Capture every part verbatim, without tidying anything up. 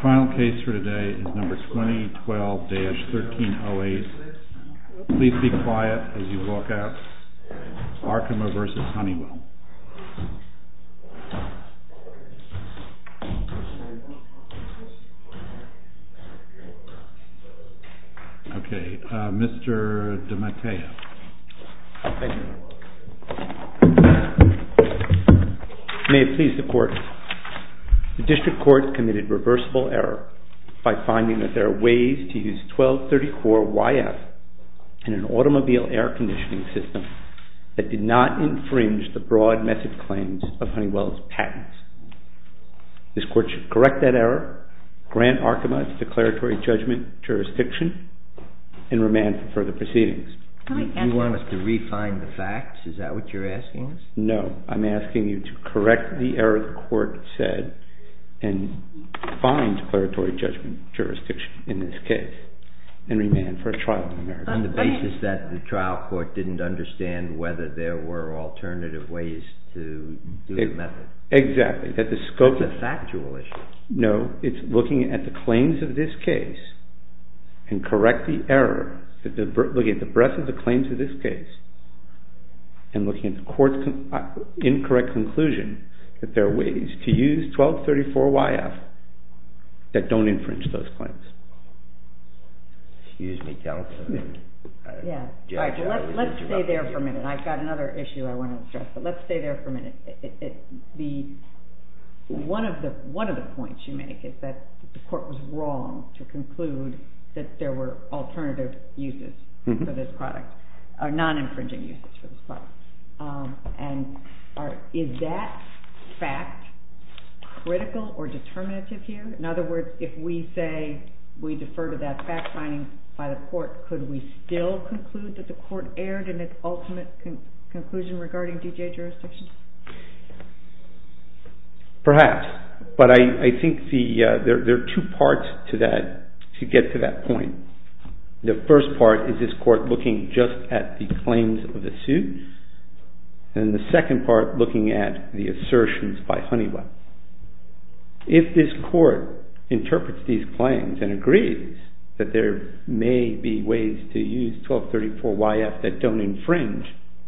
final case for today is number twenty twelve dash thirteen oh eight. Please be quiet as you walk out. Arkema versus Honeywell. Okay, uh, Mister DeMattea. Thank you. May it please the Court. The District Court committed reversible error by finding that there are ways to use twelve thirty-four Y F in an automobile air conditioning system that did not infringe the broad method claims of Honeywell's patents. This Court should correct that error, grant Arkema its declaratory judgment jurisdiction, and remand for further proceedings. You, you want us to refine the facts? Is that what you're asking us? No, I'm asking you to correct the error the Court said and find declaratory judgment jurisdiction in this case and remand for a trial in America. On the basis that the trial court didn't understand whether there were alternative ways to do it, the method. Exactly. That the scope That's a factual issue. No, it's looking at the claims of this case and correct the error, that the, looking at the breadth of the claims of this case and looking at the Court's con- incorrect conclusion that there are ways to use twelve thirty-four Y F that don't infringe those claims. Excuse me, counsel. Uh, yeah. All right, well, let's, let's stay there for a minute. I've got another issue I want to address, but let's stay there for a minute. It, it, it, the one of the one of the points you make is that the Court was wrong to conclude that there were alternative uses mm-hmm. for this product, or non-infringing uses for this product. Um, and are, is that fact critical or determinative here? In other words, if we say we defer to that fact finding by the Court, could we still conclude that the Court erred in its ultimate con- conclusion regarding D J jurisdiction? Perhaps, but I, I think the uh, there, there are two parts to that to get to that point. The first part is this Court looking just at the claims of the suit, and the second part looking at the assertions by Honeywell. If this Court interprets these claims and agrees that there may be ways to use twelve thirty-four Y F that don't infringe,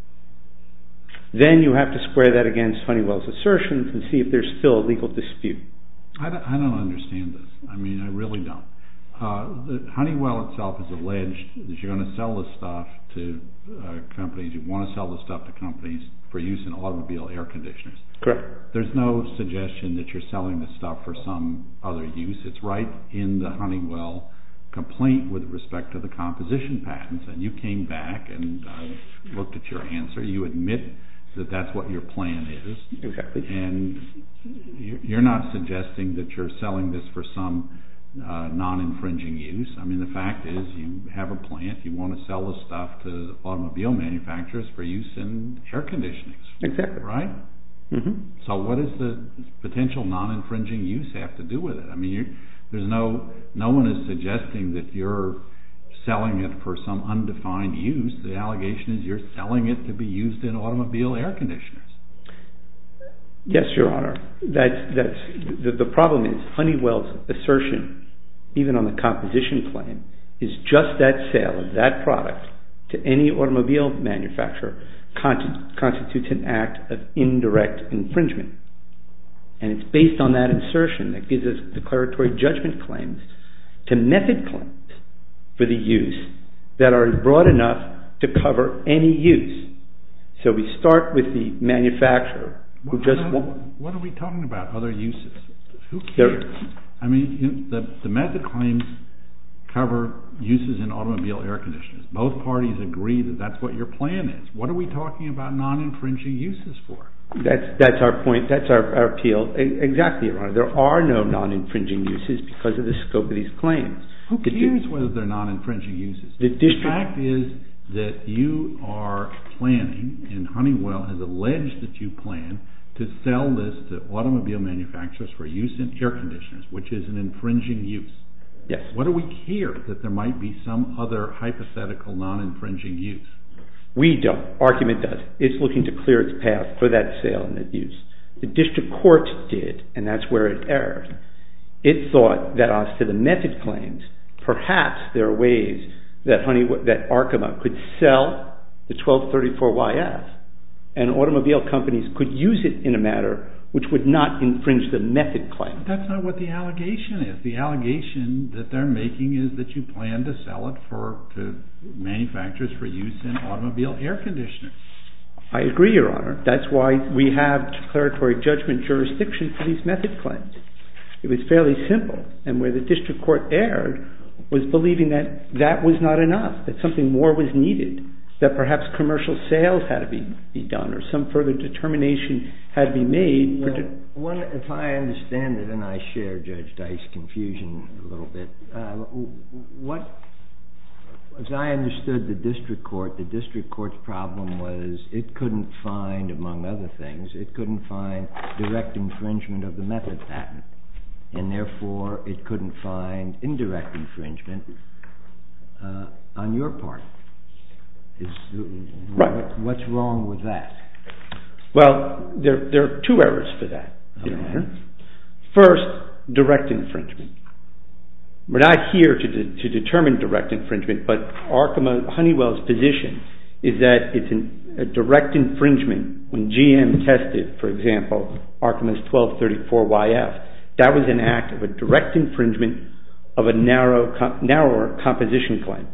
then you have to square that against Honeywell's assertions and see if there's still a legal dispute. I don't, I don't understand this. I mean, I really don't. Uh, the Honeywell itself has alleged that you're going to sell this stuff to uh, companies, you want to sell this stuff to companies for use in automobile air conditioners. Correct. There's no suggestion that you're selling this stuff for some other use. It's right in the Honeywell complaint with respect to the composition patents, and you came back and uh, looked at your answer. You admit that that's what your plan is. Exactly. And you're not suggesting that you're selling this for some uh, non-infringing use. I mean, the fact is you have a plant, you want to sell the stuff to automobile manufacturers for use in air conditioning. Exactly. Right? Mm-hmm. So what does the potential non-infringing use have to do with it? I mean, you're, there's no, no one is suggesting that you're selling it for some undefined use. The allegation is you're selling it to be used in automobile air conditioners. Yes, Your Honor. That's, that's, the, the problem is Honeywell's assertion, even on the composition claim, is just that sale of that product to any automobile manufacturer constitutes an act of indirect infringement. And it's based on that assertion that gives us declaratory judgment claims to method claims for the use that are broad enough to cover any use. So we start with the manufacturer who just won't. What are we talking about? Other uses? Who cares? I mean, you know, the, the method claims cover uses in automobile air conditioners. Both parties agree that that's what your plan is. What are we talking about non-infringing uses for? That's that's our point. That's our, our appeal. Exactly, Your Honor. There are no non-infringing uses because of the scope of these claims. Who cares the, whether they're non-infringing uses? The, district, the fact is that you are planning, and Honeywell has alleged that you plan to sell this to automobile manufacturers for use in air conditioners, which is an infringing use. Yes. What do we care that there might be some other hypothetical non-infringing use? We don't. Argument does. It's looking to clear its path for that sale and that use. The district court did, and that's where it erred. it thought that as to the method claims, perhaps there are ways that Honeywell, that Arkema could sell the twelve thirty-four Y F, and automobile companies could use it in a manner which would not infringe the method claim. But that's not what the allegation is. The allegation that they're making is that you plan to sell it for to manufacturers for use in automobile air conditioners. I agree, Your Honor. That's why we have declaratory judgment jurisdiction for these method claims. It was fairly simple, and where the district court erred was believing that that was not enough, that something more was needed, that perhaps commercial sales had to be, be done, or some further determination had to be made. Well, one, if I understand it, and I share Judge Dyke's confusion a little bit, uh, what, as I understood the district court, the district court's problem was it couldn't find, among other things, it couldn't find direct infringement of the method patent, and therefore it couldn't find indirect infringement uh, on your part. Is, right. What's wrong with that? Well, there, there are two errors for that, Your Honor. First, direct infringement. We're not here to, de- to determine direct infringement, but Arkema, Honeywell's position is that it's an, a direct infringement when G M tested, for example, Arkema's twelve thirty-four Y F. That was an act of a direct infringement of a narrow, com- narrower composition claim.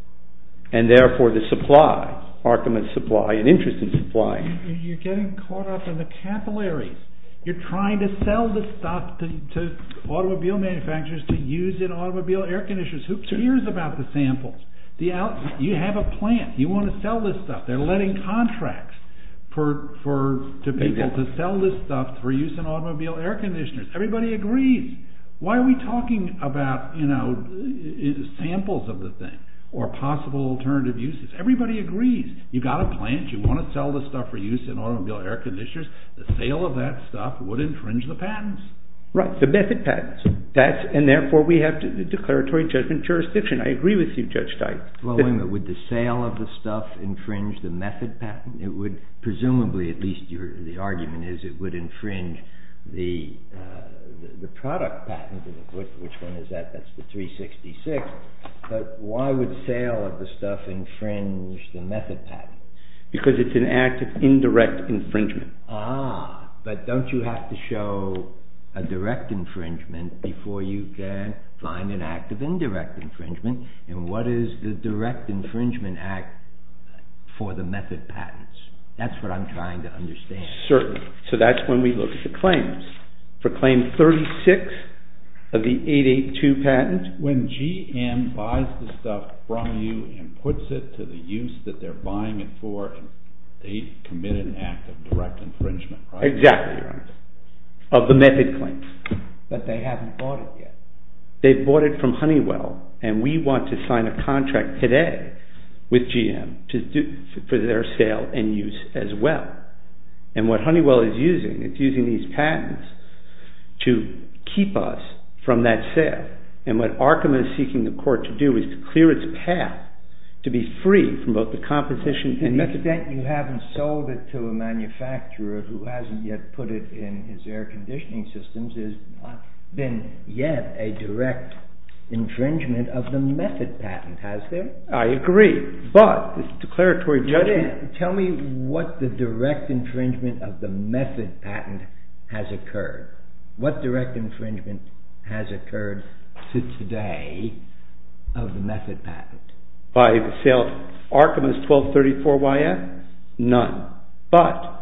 And therefore the supply, Arkema's supply, and interest in supply. You're getting caught up in the capillaries. You're trying to sell the stuff to, to automobile manufacturers to use in automobile air conditioners. Who cares about the samples? The out, you have a plant. You want to sell this stuff. They're letting contracts for for to people to sell this stuff for use in automobile air conditioners. Everybody agrees. Why are we talking about, you know, samples of the thing or possible alternative uses? Everybody agrees. You got a plant. You want to sell this stuff for use in automobile air conditioners. The sale of that stuff would infringe the patents. Right, the method patents. That's, and therefore we have to, declaratory judgment jurisdiction. I agree with you, Judge Dyke. Well, wait a minute. Would the sale of the stuff infringe the method patent? It would, presumably, at least your, the argument is, it would infringe the uh, the, the product patent. Which, which one is that? That's the three sixty-six. But why would sale of the stuff infringe the method patent? Because it's an act of indirect infringement. Ah, but don't you have to show a direct infringement before you can find an act of indirect infringement? And what is the direct infringement act for the method patents? That's what I'm trying to understand. Certainly. So that's when we look at the claims. For claim thirty-six of the eight eighty-two patent, when G M buys the stuff from you and puts it to the use that they're buying it for, they commit an act of direct infringement, right? Exactly, Your Honor. Of the method claims. But they haven't bought it yet. They've bought it from Honeywell, and we want to sign a contract today with G M to do, for their sale and use as well. And what Honeywell is using, it's using these patents to keep us from that sale. And what Arkema is seeking the court to do is to clear its path to be free from both the composition and method. To the extent you haven't sold it to a manufacturer who hasn't yet put it in his air conditioning systems, there's not been yet a direct infringement of the method patent, has there? I agree, but this declaratory judgment... Tell me what the direct infringement of the method patent has occurred. What direct infringement has occurred to today of the method patent? By the sale of Arkema's twelve thirty-four Y F? None. But,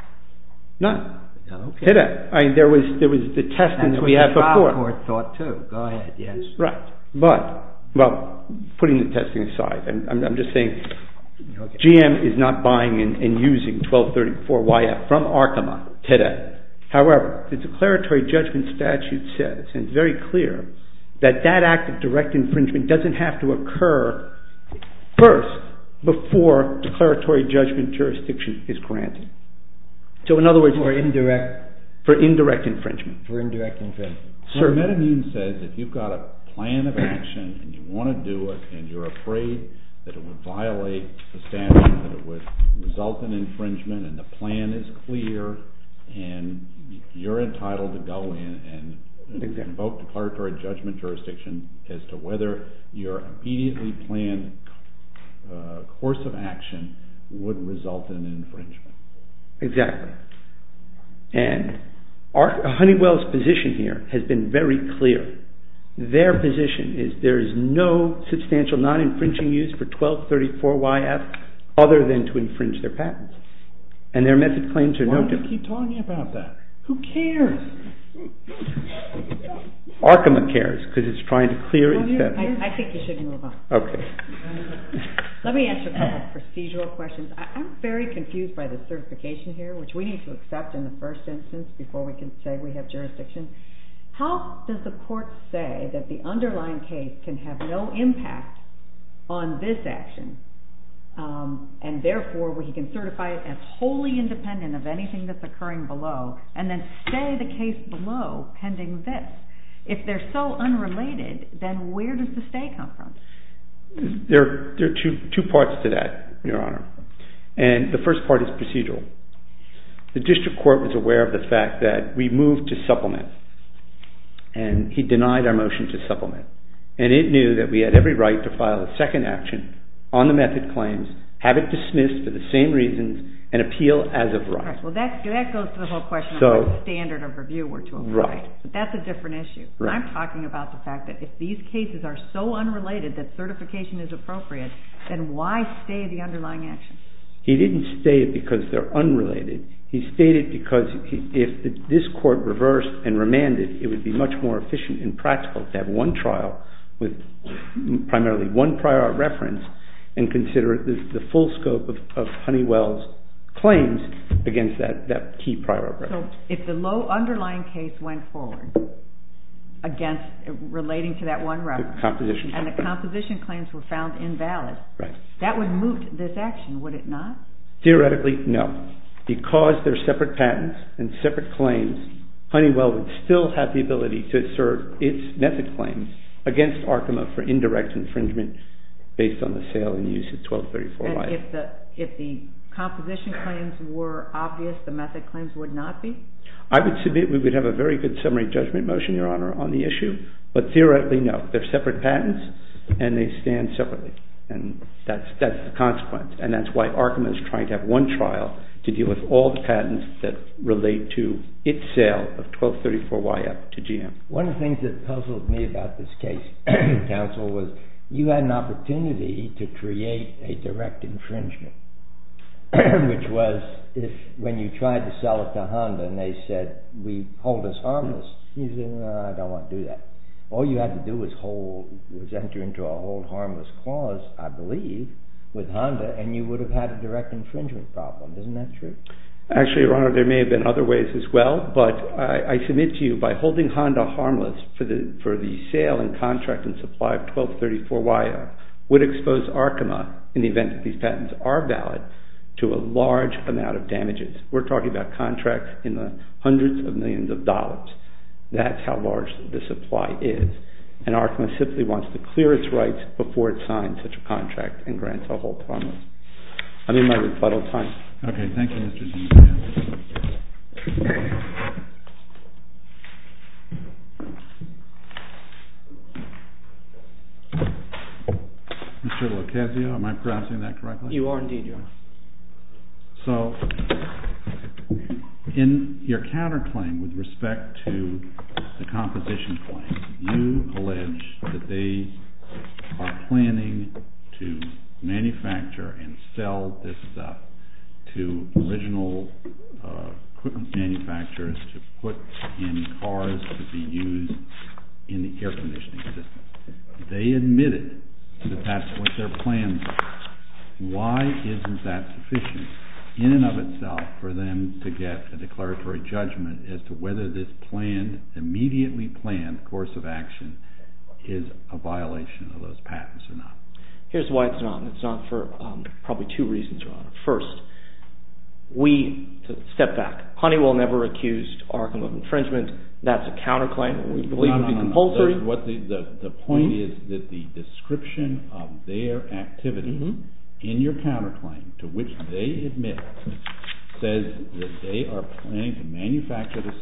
none. Okay. Today. I mean, there was, there was the testing That's that we had before. That's what the trial court thought too. Go ahead, yes. Right. But, well, putting the testing aside, I'm, I'm just saying okay. G M is not buying and, and using twelve thirty-four Y F from Arkema today. However, the declaratory judgment statute says, and it's very clear, that that act of direct infringement doesn't have to occur first before declaratory judgment jurisdiction is granted. So in other words, for indirect for indirect infringement. For indirect infringement. So MedImmune says if you've got a plan of action and you want to do it and you're afraid that it would violate the statute, that it would result in infringement, and the plan is clear and you're entitled to go in and exactly. invoke declaratory judgment jurisdiction as to whether your immediately planned uh, course of action would result in an infringement. Exactly. And our, Honeywell's position here has been very clear. Their position is there is no substantial non-infringing use for twelve thirty-four Y F other than to infringe their patents. And their method claims are Why no do you keep talking about that? Who cares? Arkema cares because it's trying to clear well, its patent. I, I think you should move on. Okay. Let me ask you a couple of procedural questions. I, I'm very confused by the certification here, which we need to accept in the first instance before we can say we have jurisdiction. How does the court say that the underlying case can have no impact on this action, um, and therefore we can certify it as wholly independent of anything that's occurring below, and then stay the case below pending this? If they're so unrelated, then where does the stay come from? There, there are two, two parts to that, Your Honor. And the first part is procedural. The district court was aware of the fact that we moved to supplement, and he denied our motion to supplement. And it knew that we had every right to file a second action on the method claims, have it dismissed for the same reasons, and appeal as of right. right. Well, that that goes to the whole question so, of what standard of review we're to apply. Right. But that's a different issue. Right. I'm talking about the fact that if these cases are so unrelated that certification is appropriate, then why stay the underlying action? He didn't stay it because they're unrelated. He stayed it because he, if the, this court reversed and remanded, it would be much more efficient and practical to have one trial with primarily one prior art reference and consider the, the full scope of, of Honeywell's claims against that, that key prior art reference. So if the low underlying case went forward against relating to that one reference, the composition and the composition claims were found invalid, right. that would moot this action, would it not? Theoretically, no. Because they're separate patents and separate claims, Honeywell would still have the ability to assert its method claims against Arkema for indirect infringement based on the sale and use of twelve thirty-four Y. And if the if the composition claims were obvious, the method claims would not be? I would submit we would have a very good summary judgment motion, Your Honor, on the issue, but theoretically, no. They're separate patents, and they stand separately, and that's that's the consequence, and that's why Arkema is trying to have one trial to deal with all the patents that relate to its sale of twelve thirty-four Y F to G M. One of the things that puzzled me about this case, counsel, was you had an opportunity to create a direct infringement, which was if when you tried to sell it to Honda and they said, we hold us harmless, you said, no, I don't want to do that. All you had to do was hold, was enter into a hold harmless clause, I believe, with Honda, and you would have had a direct infringement problem. Isn't that true? Actually, Your Honor, there may have been other ways as well, but I, I submit to you, by holding Honda harmless for the for the sale and contract and supply of twelve thirty-four Y F would expose Arkema, in the event that these patents are valid, to a large amount of damages. We're talking about contracts in the hundreds of millions of dollars. That's how large the supply is. And Arkema simply wants to clear its rights before it signs such a contract and grants a hold harmless. I'm in my rebuttal time. Okay, thank you, Mister Zimmerman. Mister Locasio, am I pronouncing that correctly? You are indeed, Your Honor. So, in your counterclaim with respect to the composition claim, you allege that they are planning to manufacture and sell this stuff to original uh, equipment manufacturers to put in cars to be used in the air conditioning system. They admitted that that's what their plans are. Why isn't that sufficient in and of itself for them to get a declaratory judgment as to whether this planned, immediately planned course of action is a violation of those patents or not? Here's why it's not, and it's not for um, probably two reasons, Your Honor. First, we, to step back, Honeywell never accused Arkema of infringement. That's a counterclaim. We believe no, it would be no, no, compulsory. No. The, what the, the, the point mm-hmm. is that the description of their activity mm-hmm. in your counterclaim, to which they admit, says that they are planning to manufacture the stuff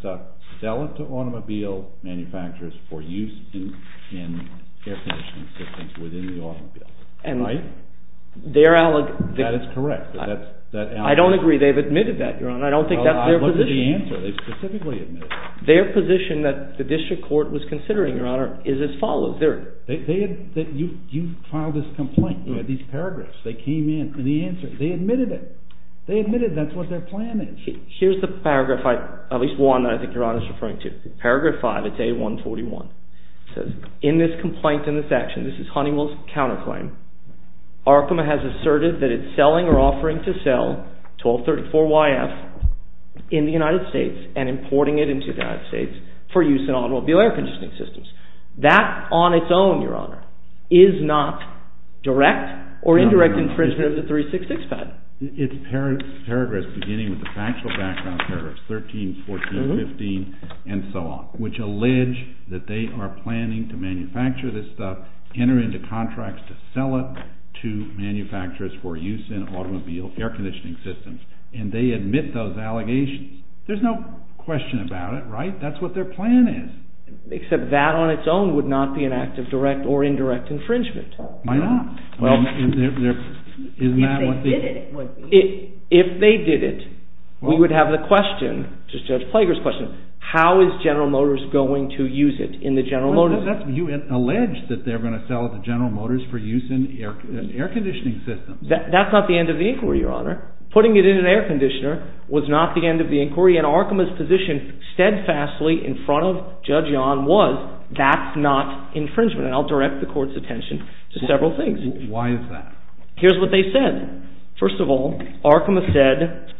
sell it to automobile manufacturers for use in, in air conditioning systems within the automobile. And right? Their alleg- that is correct. That, that's, that I don't agree. They've admitted that, Your Honor. I don't think well, that's their I looked position. At the answer. They specifically admitted it. Their position that the district court was considering, Your Honor, is as follows. They're, they they had, that you you filed this complaint. You had these paragraphs. They came in and the answer. They admitted it. They admitted that's what their plan is. Here's the paragraph, I, at least one that I think Your Honor is referring to. Paragraph five, it's A one forty-one. It says, in this complaint and this action, this is Honeywell's counterclaim, Arkema has asserted that it's selling or offering to sell twelve thirty-four Y F in the United States and importing it into the United States for use in automobile air conditioning systems. That on its own, Your Honor, is not direct or indirect no, no, no. infringement of the three sixty-six patent. It's par- paragraphs beginning with the factual background, paragraphs thirteen, fourteen, mm-hmm. fifteen, and so on, which allege that they are planning to manufacture this stuff, enter into contracts to sell it to manufacturers for use in automobile air conditioning systems. And they admit those allegations. There's no question about it, right? That's what their plan is. Except that on its own would not be an act of direct or indirect infringement. Why not? Well, I mean, they're, they're, isn't if that they what they did it, it would be. It, if they did it, well, we would have the question, just Judge Plager's question, how is General Motors going to use it in the General well, Motors? That's, you allege that they're going to sell it to General Motors for use in air, in air conditioning systems. That, that's not the end of the inquiry, Your Honor. Putting it in an air conditioner was not the end of the inquiry, and Arkema's position steadfastly in front of Judge Yon was that's not infringement. And I'll direct the Court's attention to several things. Why is that? Here's what they said. First of all, Arkema said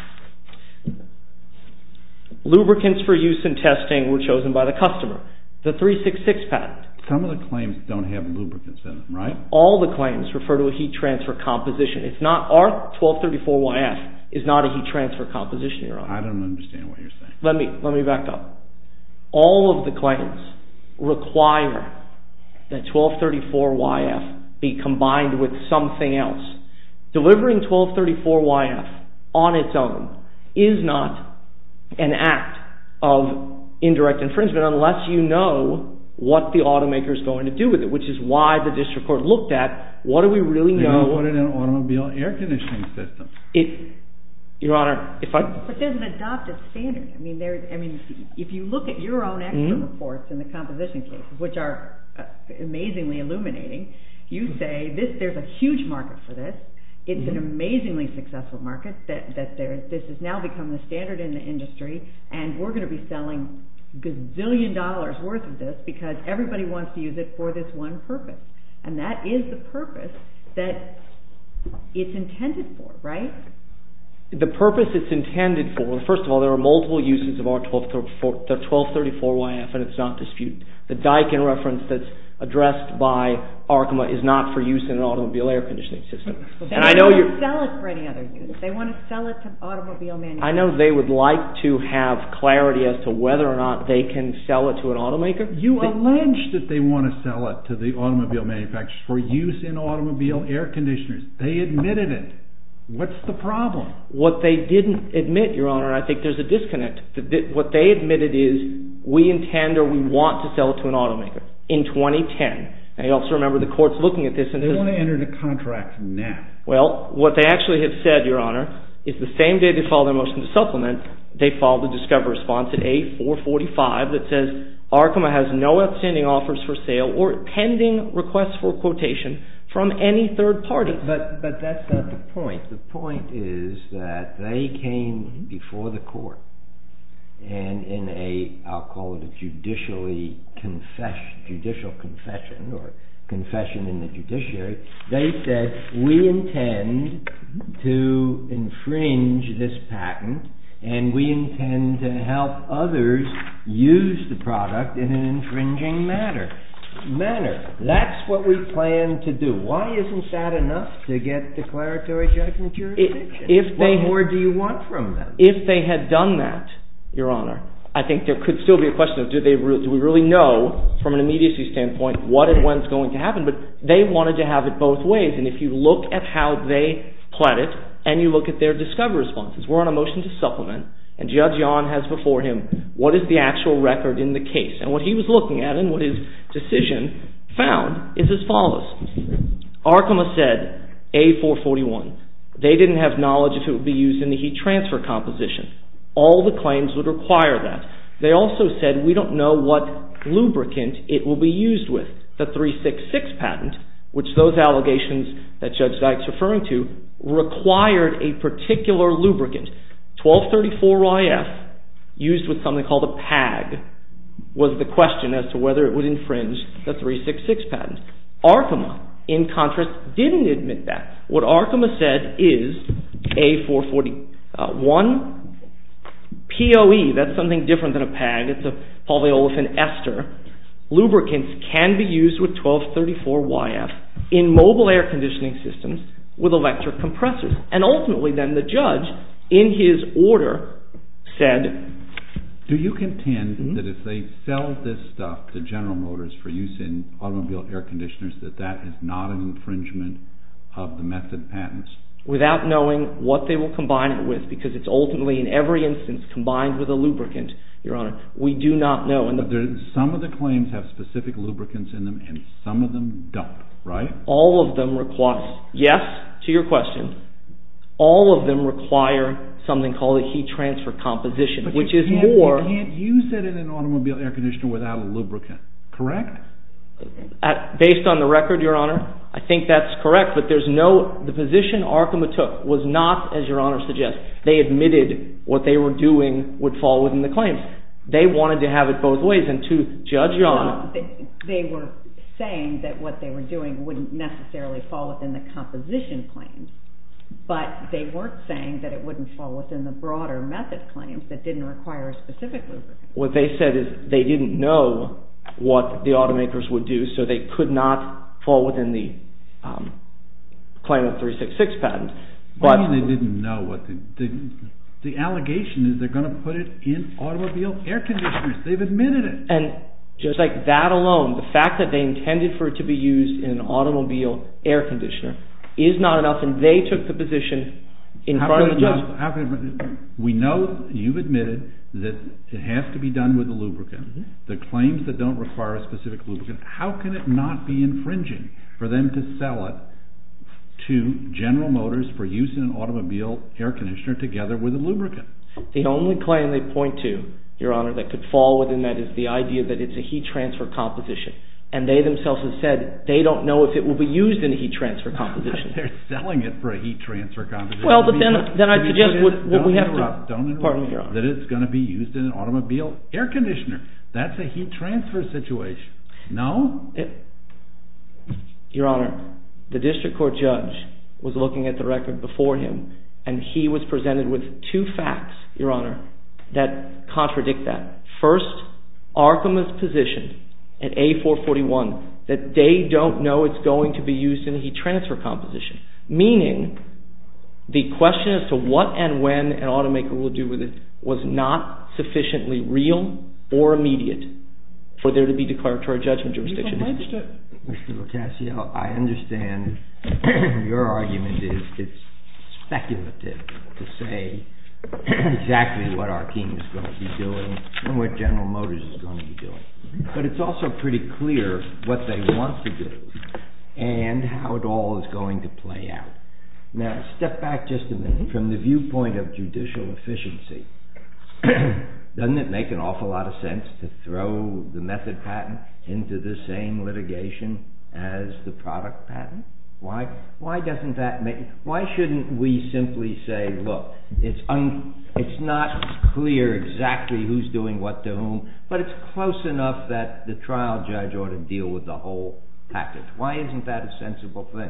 lubricants for use in testing were chosen by the customer. The three sixty-six patent. Some of the claims don't have lubricants in them, right? All the claims refer to a heat transfer composition. It's not, our twelve thirty-four Y F is not a heat transfer composition, Your Honor. I don't understand what you're saying. Let me, let me back up. All of the claims require that twelve thirty-four Y F be combined with something else. Delivering twelve thirty-four Y F on its own is not an act of indirect infringement unless you know what the automaker is going to do with it, which is why the district court looked at what do we really They're know. They're going to put it in an automobile air conditioning system. It, Your Honor, if I... But there's an adopted standard. I mean, there. I mean, if you look at your own expert mm-hmm. reports in the composition cases, which are uh, amazingly illuminating, you say this. There's a huge market for this. It's mm-hmm. an amazingly successful market that, that there, this has now become the standard in the industry, and we're going to be selling gazillion dollars worth of this because everybody wants to use it for this one purpose. And that is the purpose that it's intended for, right? The purpose it's intended for, first of all, there are multiple uses of our twelve thirty-four Y F, and it's not disputed. The Daikin reference that's addressed by Arkema is not for use in an automobile air conditioning system. Well, and I know you sell it for any other use. They want to sell it to automobile manufacturers. I know they would like to have clarity as to whether or not they can sell it to an automaker. You they, allege that they want to sell it to the automobile manufacturers for use in automobile air conditioners. They admitted it. What's the problem? What they didn't admit, Your Honor, I think there's a disconnect. What they admitted is we intend or we want to sell it to an automaker in twenty ten. And you also remember the court's looking at this and they says, want to enter the contract now. Well, what they actually have said, Your Honor, is the same day they filed their motion to supplement, they filed the discovery response at A four forty-five that says Arkema has no outstanding offers for sale or pending requests for quotation from any third party. But but that's not the point. The point is that they came before the court and in a, I'll call it a judicially confession, judicial confession or confession in the judiciary, they said we intend to infringe this patent and we intend to help others use the product in an infringing manner. manner. That's what we plan to do. Why isn't that enough to get declaratory judgment jurisdiction? If they, what more do you want from them? If they had done that, Your Honor, I think there could still be a question of do they re- do we really know from an immediacy standpoint what and when's going to happen, but they wanted to have it both ways. And if you look at how they pled it and you look at their discovery responses, we're on a motion to supplement. And Judge Yon has before him what is the actual record in the case. And what he was looking at and what his decision found is as follows. Arkema said, A four forty-one, they didn't have knowledge if it would be used in the heat transfer composition. All the claims would require that. They also said, we don't know what lubricant it will be used with. The three sixty-six patent, which those allegations that Judge Dyke's referring to, required a particular lubricant. twelve thirty-four Y F, used with something called a P A G, was the question as to whether it would infringe the three sixty-six patent. Arkema, in contrast, didn't admit that. What Arkema said is A four forty-one, P O E, that's something different than a P A G, it's a polyolefin ester. Lubricants can be used with twelve thirty-four Y F in mobile air conditioning systems with electric compressors. And ultimately then the judge, in his order, said... Do you contend mm-hmm. that if they sell this stuff to General Motors for use in automobile air conditioners, that that is not an infringement of the method patents? Without knowing what they will combine it with, because it's ultimately in every instance combined with a lubricant, Your Honor, we do not know. And but there, some of the claims have specific lubricants in them and some of them don't, right? All of them require, yes, to your question, all of them require something called a heat transfer composition, but which is can't, more... You can't use it in an automobile air conditioner without a lubricant, correct? At, based on the record, Your Honor, I think that's correct, but there's no... The position Arkema took was not, as Your Honor suggests, they admitted what they were doing would fall within the claims. They wanted to have it both ways, and to Judge Yon... Well, they, they were saying that what they were doing wouldn't necessarily fall within the composition claims, but they weren't saying that it wouldn't fall within the broader method claims that didn't require a specific lubricant. What they said is they didn't know what the automakers would do, so they could not fall within the um, claim of three sixty-six patent. But I mean they didn't know what the, the the allegation is they're going to put it in automobile air conditioners. They've admitted it. And just like that alone, the fact that they intended for it to be used in an automobile air conditioner is not enough, and they took the position in how front of the judge. Not, how can, we know you've admitted that it has to be done with a lubricant. Mm-hmm. The claims that don't require a specific lubricant, how can it not be infringing for them to sell it to General Motors for use in an automobile air conditioner together with a lubricant? The only claim they point to, Your Honor, that could fall within that is the idea that it's a heat transfer composition. And they themselves have said they don't know if it will be used in a heat transfer composition. They're selling it for a heat transfer composition. Well, but then, put, then I suggest what, what we have interrupt, to... Don't interrupt. Pardon me, Your Honor. That it's going to be used in an automobile air conditioner. That's a heat transfer situation. No? It, Your Honor, the district court judge was looking at the record before him, and he was presented with two facts, Your Honor, that contradict that. First, Arkema's position at A four forty-one that they don't know it's going to be used in a heat transfer composition, meaning the question as to what and when an automaker will do with it was not sufficiently real or immediate for there to be declaratory judgment jurisdiction. Mister Locascio, I understand your argument is it's speculative to say exactly what Arkema is going to be doing and what General Motors is going to be doing. But it's also pretty clear what they want to do and how it all is going to play out. Now, step back just a minute. From the viewpoint of judicial efficiency, doesn't it make an awful lot of sense to throw the method patent into the same litigation as the product patent? Why? Why doesn't that make? Why shouldn't we simply say, look, it's un, it's not clear exactly who's doing what to whom, but it's close enough that the trial judge ought to deal with the whole package. Why isn't that a sensible thing?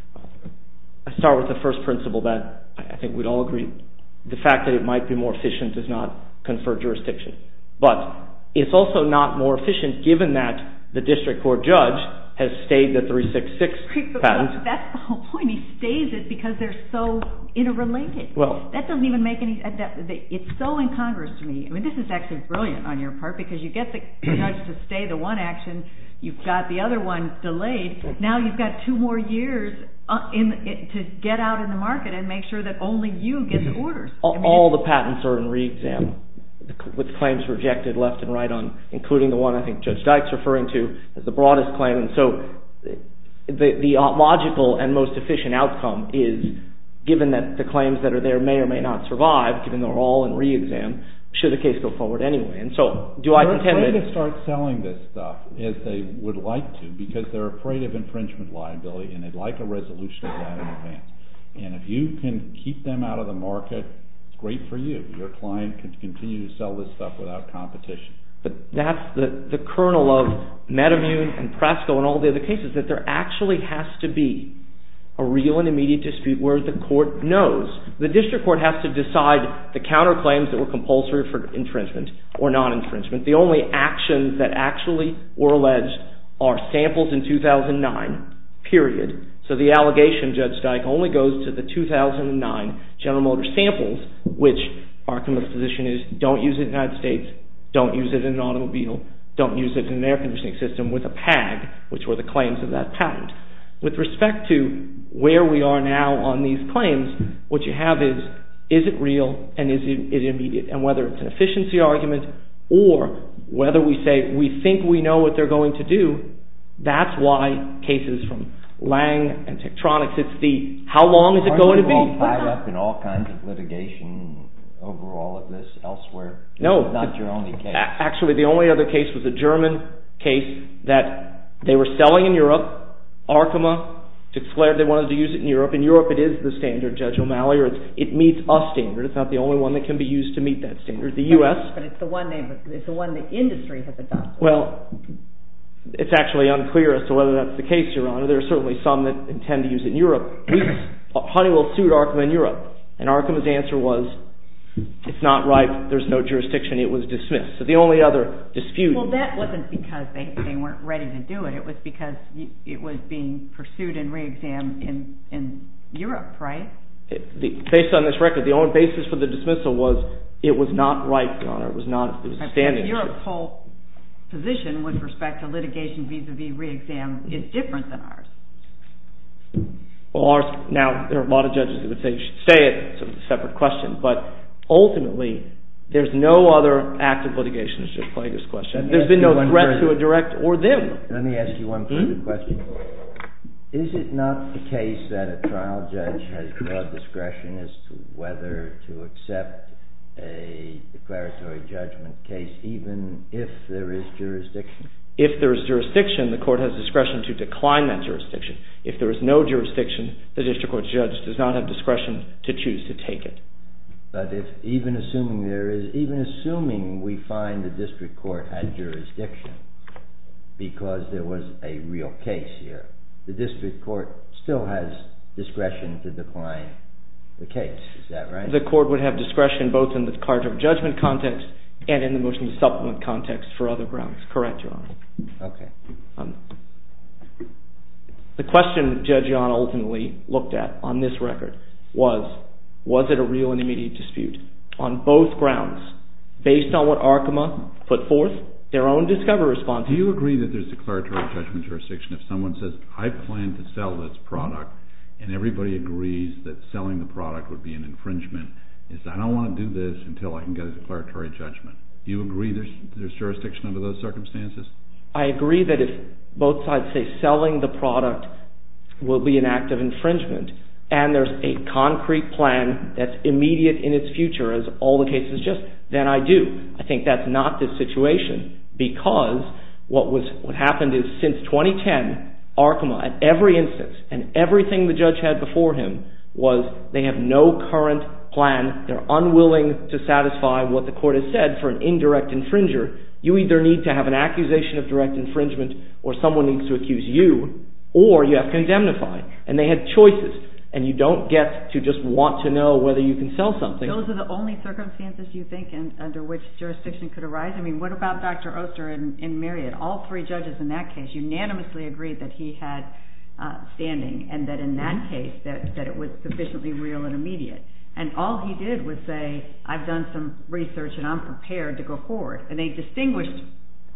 I start with the first principle that I think we'd all agree. The fact that it might be more efficient does not confer jurisdiction. But it's also not more efficient given that the district court judge has stayed the three sixty-six patent. That's the whole point. He stays it because they're so interrelated. Well, that doesn't even make any... That, it's so incongruous to me. I mean, this is actually brilliant on your part because you get the judge to stay the one action You've got the other one delayed. Now you've got two more years uh, in, in to get out in the market and make sure that only you get the orders. All, I mean, all the patents are in re-exam with claims rejected left and right on, including the one I think Judge Dyke's referring to as the broadest claim. And so the, the logical and most efficient outcome is, given that the claims that are there may or may not survive, given they're all in re-exam, should the case go forward anyway. And so do I contend that... They're afraid to start selling this stuff as they would like to because they're afraid of infringement liability and they'd like a resolution of that in advance. And if you can keep them out of the market, it's great for you. Your client can continue to sell this stuff without competition. But that's the, the kernel of MedImmune and Prasco and all the other cases, that there actually has to be a real and immediate dispute where the court knows. The district court has to decide the counterclaims that were compulsory for infringement or non-infringement. The only actions that actually were alleged are samples in two thousand nine, period. So the allegation, Judge Dyke, only goes to the two thousand nine General Motors samples, which Arkema's position is don't use it in the United States, don't use it in an automobile, don't use it in an air conditioning system with a P A G, which were the claims of that patent. With respect to where we are now on these claims, what you have is, is it real and is it, is it immediate? And whether it's an efficiency argument or whether we say we think we know what they're going to do, that's why cases from Lang and Tektronix, it's the how long is it going to be? Aren't you all tied up in all kinds of litigation over all of this elsewhere? No. This is not your only case. Actually, the only other case was a German case that they were selling in Europe. Arkema declared they wanted to use it in Europe. In Europe, it is the standard, Judge O'Malley, or it's, it meets a standard. It's not the only one that can be used to meet that standard. The U S But it's the one they, it's the one the industry has adopted. Well, it's actually unclear as to whether that's the case, Your Honor. There are certainly some that intend to use it in Europe. We, Honeywell sued Arkema in Europe, and Arkema's answer was, it's not right, there's no jurisdiction, it was dismissed. So the only other dispute... Well, that wasn't because they, they weren't ready to do it. It was because it was being pursued in re-exam in, in Europe, right? It, the, based on this record, the only basis for the dismissal was it was not right, Your Honor. It was not, it was a standing issue. Europe's whole position with respect to litigation vis-a-vis re-exam is different than ours. Well, ours, now, there are a lot of judges that would say you should say it, so it's a separate question, but ultimately, there's no other active litigation, as Judge Plager's question. There's been no threat to a direct or them. Let me ask you one further hmm? question. Is it not the case that a trial judge has broad discretion as to whether to accept a declaratory judgment case even if there is jurisdiction? If there is jurisdiction, the court has discretion to decline that jurisdiction. If there is no jurisdiction, the district court judge does not have discretion to choose to take it. But if even assuming there is, even assuming we find the district court had jurisdiction because there was a real case here, the district court still has discretion to decline the case. Is that right? The court would have discretion both in the declaratory judgment context and in the motion to supplement context for other grounds. Correct, Your Honor. Okay. Um, the question Judge Yon ultimately looked at on this record was, was it a real and immediate dispute? On both grounds, based on what Arkema put forth, their own discovery response. Do you agree that there's declaratory judgment jurisdiction if someone says, I plan to sell this product, and everybody agrees that selling the product would be an infringement, is I don't want to do this until I can get a declaratory judgment? Do you agree there's, there's jurisdiction under those circumstances? I agree that if both sides say selling the product will be an act of infringement, and there's a concrete plan that's immediate in its future, as all the cases just, then I do. I think that's not this situation, because what was what happened is since twenty ten, Arkema, at every instance, and everything the judge had before him, was they have no current plan. They're unwilling to satisfy what the court has said for an indirect infringer. You either need to have an accusation of direct infringement, or someone needs to accuse you, or you have to indemnify. And they had choices. And you don't get to just want to know whether you can sell something. Those are the only circumstances you think in, under which jurisdiction could arise? I mean, what about Doctor Oster in, in Marriott? All three judges in that case unanimously agreed that he had uh, standing, and that in that case that, that it was sufficiently real and immediate. And all he did was say, I've done some research and I'm prepared to go forward. And they distinguished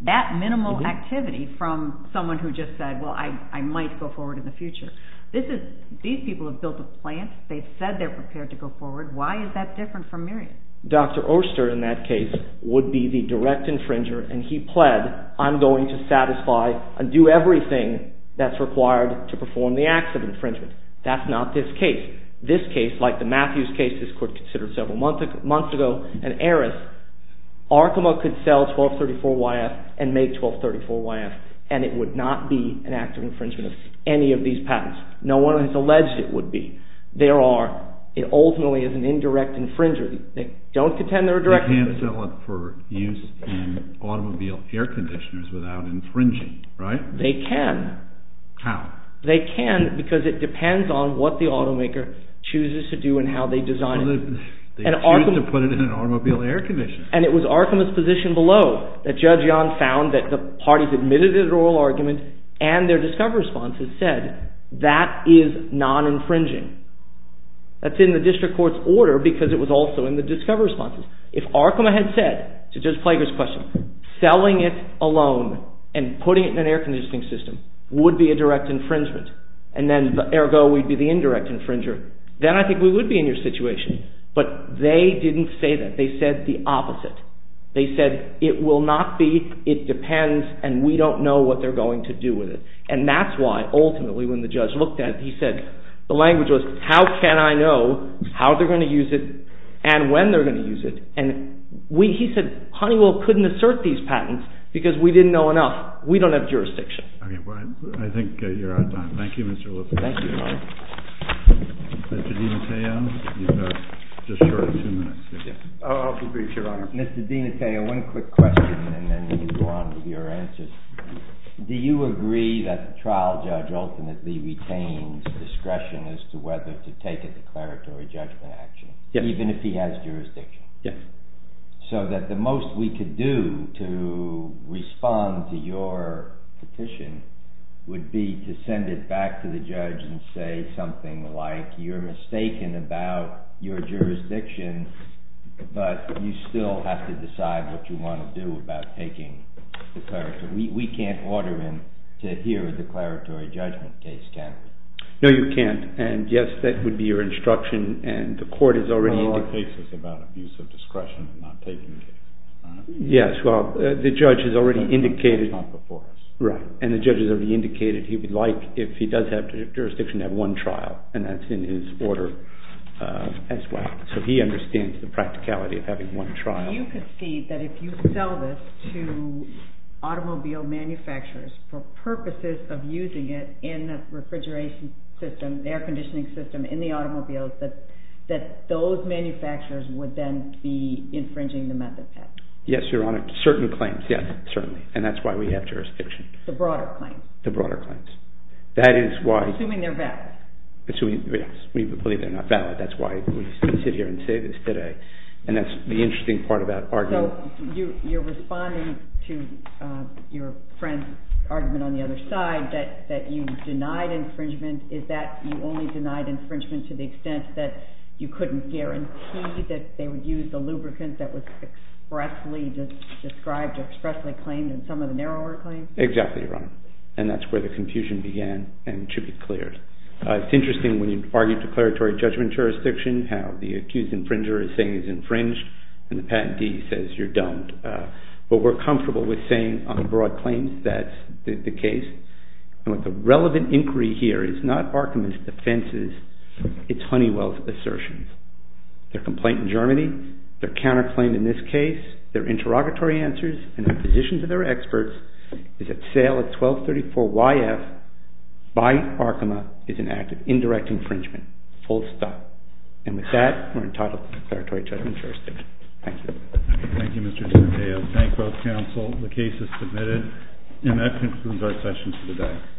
that minimal mm-hmm. activity from someone who just said, well, I, I might go forward in the future. This is, these people have built a plant. They've said they're prepared to go forward. Why is that different from Myriad? Doctor Oster, in that case, would be the direct infringer, and he pled, I'm going to satisfy and do everything that's required to perform the acts of infringement. That's not this case. This case, like the Matthews case this court considered several months ago, and Eris, Arkema could sell twelve thirty-four Y F and make twelve thirty-four Y F, and it would not be an act of infringement of any of these patents. No one has alleged it would be. There are, it ultimately is an indirect infringer. They don't contend they're a direct infringer. They can't sell it for use in automobile air conditioners without infringing, right? They can. How? They can because it depends on what the automaker chooses to do and how they design well, it. They, they and choose Arkema, to put it in an automobile air conditioner. And it was Arkema's position below that Judge Yan found that the parties admitted it at oral argument and their discovery responses said that is non-infringing. That's in the district court's order because it was also in the discovery responses. If Arkema had said, to Judge Plager's question, selling it alone and putting it in an air conditioning system would be a direct infringement, and then ergo we'd be the indirect infringer, then I think we would be in your situation. But they didn't say that. They said the opposite. They said it will not be, it depends, and we don't know what they're going to do with it. And that's why, ultimately, when the judge looked at it, he said, the language was, how can I know how they're going to use it and when they're going to use it? And we, he said, Honeywell couldn't assert these patents because we didn't know enough. We don't have jurisdiction. Okay, well, I think uh, you're out of time. Thank you, Mister Lipper. Thank you, Your Honor. Mister DiMatteo, you've got just short of two minutes. Yes. Oh, I'll be brief, Your Honor. Mister DiMatteo, one quick question, and then you go on with your answers. Do you agree that the trial judge ultimately retains discretion as to whether to take a declaratory judgment action, yes, even if he has jurisdiction? Yes. So that the most we could do to respond to your petition would be to send it back to the judge and say something like, you're mistaken about your jurisdiction, but you still have to decide what you want to do about taking declaratory. We, we can't order him to hear a declaratory judgment case, can we? No, you can't. And yes, that would be your instruction, and the court has already well, indicated. Our case is about abuse of discretion and not taking the case. Right? Yes, well, uh, the judge has already that's indicated. Not, that's not before us. Right, and the judge has already indicated he would like, if he does have jurisdiction, to have one trial, and that's in his order uh, as well. So he understands the practicality of having one trial. Do you concede that if you sell this to automobile manufacturers for purposes of using it in the refrigeration system, the air conditioning system in the automobiles, that that those manufacturers would then be infringing the method patent? Yes, Your Honor. Certain claims, yes, certainly. And that's why we have jurisdiction. The broader claims? The broader claims. That is why... Assuming they're valid? Assuming, yes, we believe they're not valid. That's why we sit here and say this today. And that's the interesting part about arguing. So you, you're responding to uh, your friend's argument on the other side that, that you denied infringement. Is that you only denied infringement to the extent that you couldn't guarantee that they would use the lubricant that was expressly de- described or expressly claimed in some of the narrower claims? Exactly, Your Honor. And that's where the confusion began and should be cleared. Uh, it's interesting when you argue declaratory judgment jurisdiction, how the accused infringer is saying he's infringed, and the patentee says you're don't. Uh, but we're comfortable with saying on broad claims that's the, the case. And what the relevant inquiry here is not Arkema's defenses, it's Honeywell's assertions. Their complaint in Germany, their counterclaim in this case, their interrogatory answers, and the positions of their experts is that sale at twelve thirty-four Y F by Arkema is an act of indirect infringement. Full stop. And with that, we're entitled to declaratory judgment jurisdiction. Thank you. Thank you, Mister DiMatteo. Thank both counsel. The case is submitted, and that concludes our session for today.